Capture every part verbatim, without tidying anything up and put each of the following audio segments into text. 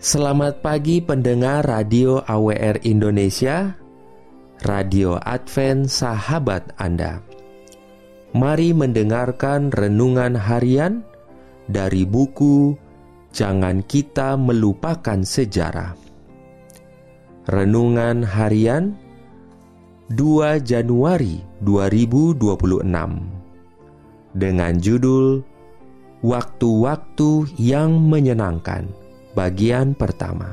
Selamat pagi pendengar Radio A W R Indonesia, Radio Advent sahabat Anda. Mari mendengarkan renungan harian dari buku Jangan Kita Melupakan Sejarah. Renungan harian dua Januari dua ribu dua puluh enam dengan judul Waktu-waktu yang Menyenangkan, bagian pertama.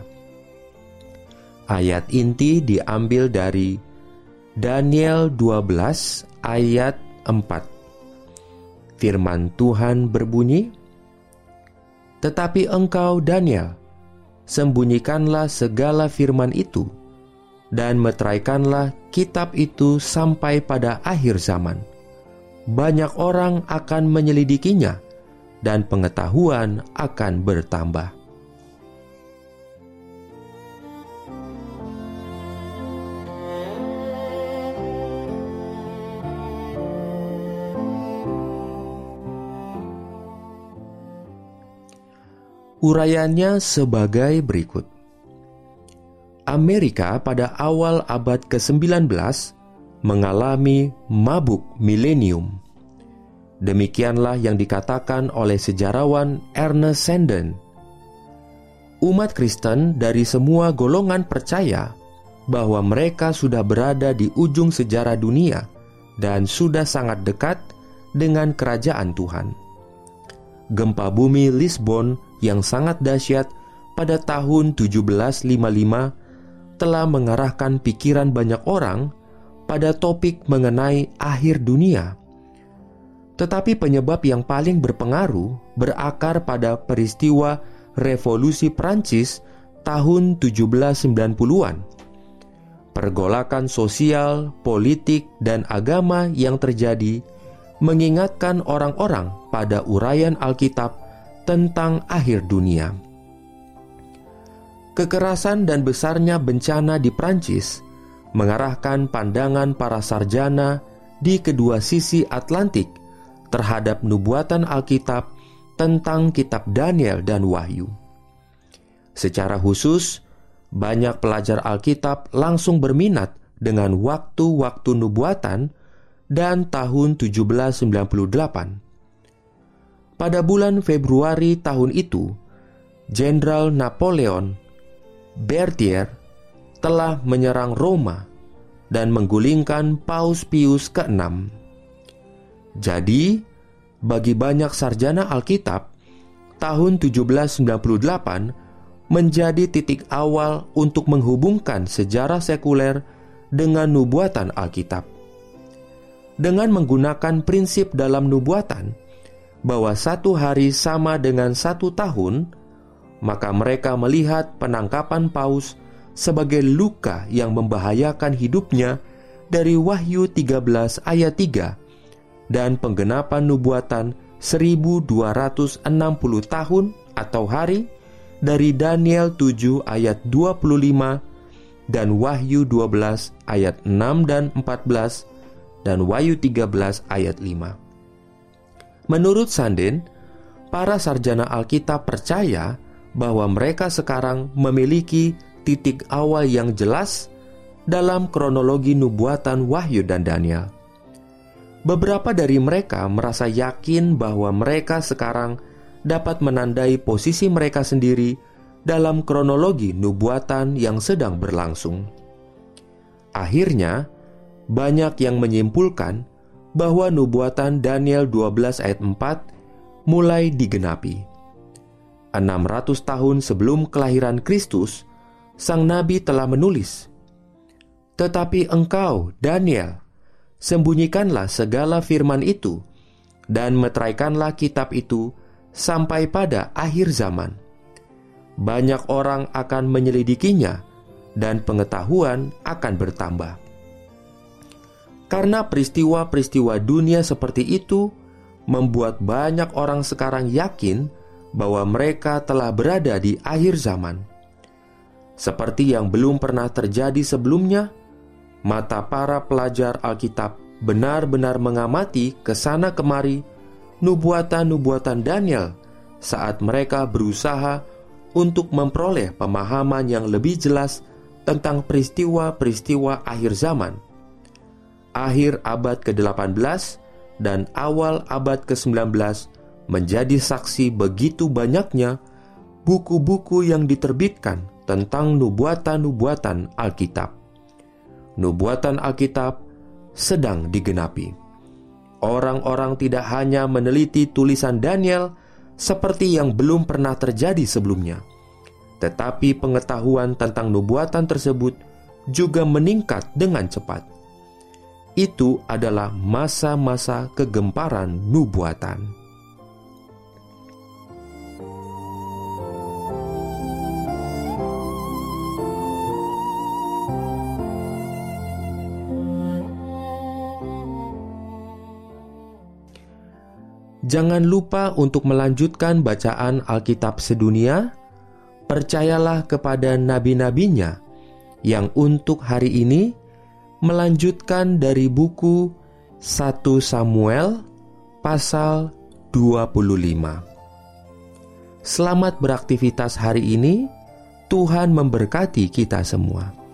Ayat inti diambil dari Daniel dua belas ayat empat. Firman Tuhan berbunyi, "Tetapi engkau, Daniel, sembunyikanlah segala firman itu, dan meteraikanlah kitab itu sampai pada akhir zaman. Banyak orang akan menyelidikinya, dan pengetahuan akan bertambah." Urayanya sebagai berikut. Amerika pada awal abad kesembilan belas mengalami mabuk milenium. Demikianlah yang dikatakan oleh sejarawan Ernest Sandin. Umat Kristen dari semua golongan percaya bahwa mereka sudah berada di ujung sejarah dunia dan sudah sangat dekat dengan kerajaan Tuhan. Gempa bumi Lisbon yang sangat dahsyat pada tahun tujuh belas lima puluh lima telah mengarahkan pikiran banyak orang pada topik mengenai akhir dunia. Tetapi penyebab yang paling berpengaruh berakar pada peristiwa Revolusi Prancis tahun tujuh belas sembilan puluhan. Pergolakan sosial, politik, dan agama yang terjadi mengingatkan orang-orang pada uraian Alkitab tentang akhir dunia. Kekerasan dan besarnya bencana di Prancis mengarahkan pandangan para sarjana di kedua sisi Atlantik terhadap nubuatan Alkitab tentang kitab Daniel dan Wahyu. Secara khusus, banyak pelajar Alkitab langsung berminat dengan waktu-waktu nubuatan dan tahun tujuh belas sembilan puluh delapan. Pada bulan Februari tahun itu, Jenderal Napoleon Berthier telah menyerang Roma dan menggulingkan Paus Pius keenam. Jadi, bagi banyak sarjana Alkitab, tahun tujuh belas sembilan puluh delapan menjadi titik awal untuk menghubungkan sejarah sekuler dengan nubuatan Alkitab. Dengan menggunakan prinsip dalam nubuatan bahwa satu hari sama dengan satu tahun, maka mereka melihat penangkapan Paus sebagai luka yang membahayakan hidupnya dari Wahyu tiga belas ayat tiga dan penggenapan nubuatan seribu dua ratus enam puluh tahun atau hari dari Daniel tujuh ayat dua puluh lima dan Wahyu dua belas ayat enam dan empat belas dan Wahyu tiga belas ayat lima. Menurut Sandin, para sarjana Alkitab percaya bahwa mereka sekarang memiliki titik awal yang jelas dalam kronologi nubuatan Wahyu dan Daniel. Beberapa dari mereka merasa yakin bahwa mereka sekarang dapat menandai posisi mereka sendiri dalam kronologi nubuatan yang sedang berlangsung. Akhirnya, banyak yang menyimpulkan bahwa nubuatan Daniel dua belas ayat empat mulai digenapi. enam ratus tahun sebelum kelahiran Kristus, sang nabi telah menulis, "Tetapi engkau, Daniel, sembunyikanlah segala firman itu, dan meteraikanlah kitab itu sampai pada akhir zaman. Banyak orang akan menyelidikinya, dan pengetahuan akan bertambah." Karena peristiwa-peristiwa dunia seperti itu membuat banyak orang sekarang yakin bahwa mereka telah berada di akhir zaman. Seperti yang belum pernah terjadi sebelumnya, mata para pelajar Alkitab benar-benar mengamati kesana kemari nubuatan-nubuatan Daniel saat mereka berusaha untuk memperoleh pemahaman yang lebih jelas tentang peristiwa-peristiwa akhir zaman. Akhir abad ke delapan belas dan awal abad ke sembilan belas menjadi saksi begitu banyaknya buku-buku yang diterbitkan tentang nubuatan-nubuatan Alkitab. Nubuatan Alkitab sedang digenapi. Orang-orang tidak hanya meneliti tulisan Daniel seperti yang belum pernah terjadi sebelumnya, tetapi pengetahuan tentang nubuatan tersebut juga meningkat dengan cepat. Itu adalah masa-masa kegemparan nubuatan. Jangan lupa untuk melanjutkan bacaan Alkitab sedunia. Percayalah kepada nabi-nabinya yang untuk hari ini melanjutkan dari buku satu Samuel pasal dua puluh lima. Selamat beraktivitas hari ini. Tuhan memberkati kita semua.